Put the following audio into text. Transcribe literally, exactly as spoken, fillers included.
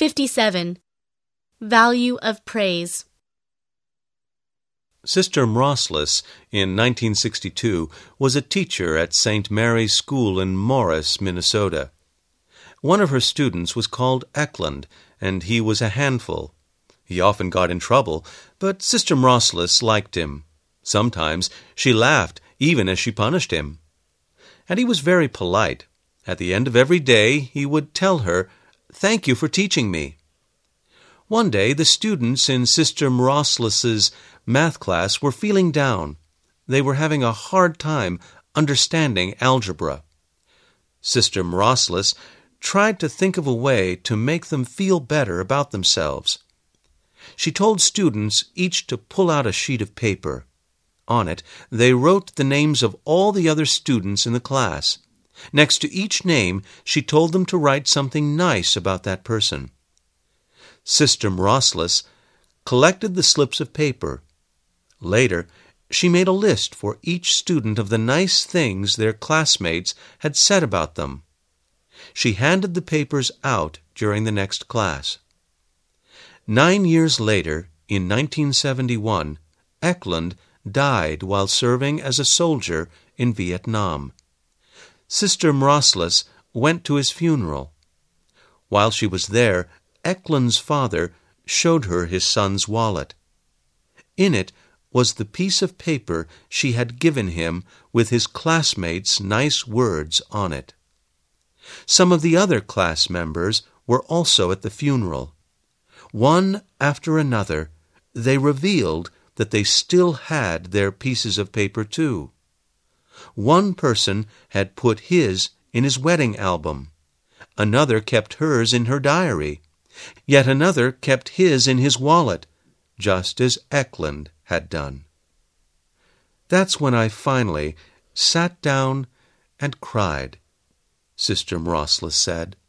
fifty-seven. Value of praise. Sister Mrosslis, in nineteen sixty-two, was a teacher at Saint Mary's School in Morris, Minnesota. One of her students was called Eklund, and he was a handful. He often got in trouble, but Sister Mrosslis liked him. Sometimes she laughed, even as she punished him. And he was very polite. At the end of every day, he would tell her, "Thank you for teaching me." One day, the students in Sister Mrosslis's math class were feeling down. They were having a hard time understanding algebra. Sister Mrosslis tried to think of a way to make them feel better about themselves. She told students each to pull out a sheet of paper. On it, they wrote the names of all the other students in the class. Next to each name, she told them to write something nice about that person. Sister Mrosslis collected the slips of paper. Later, she made a list for each student of the nice things their classmates had said about them. She handed the papers out during the next class. Nine years later, in nineteen seventy-one, Eklund died while serving as a soldier in Vietnam. Sister Mrosslis went to his funeral. While she was there, Eklund's father showed her his son's wallet. In it was the piece of paper she had given him with his classmates' nice words on it. Some of the other class members were also at the funeral. One after another, they revealed that they still had their pieces of paper too. One person had put his in his wedding album. Another kept hers in her diary. Yet another kept his in his wallet, just as Eklund had done. That's when I finally sat down and cried, Sister Mrosslis said.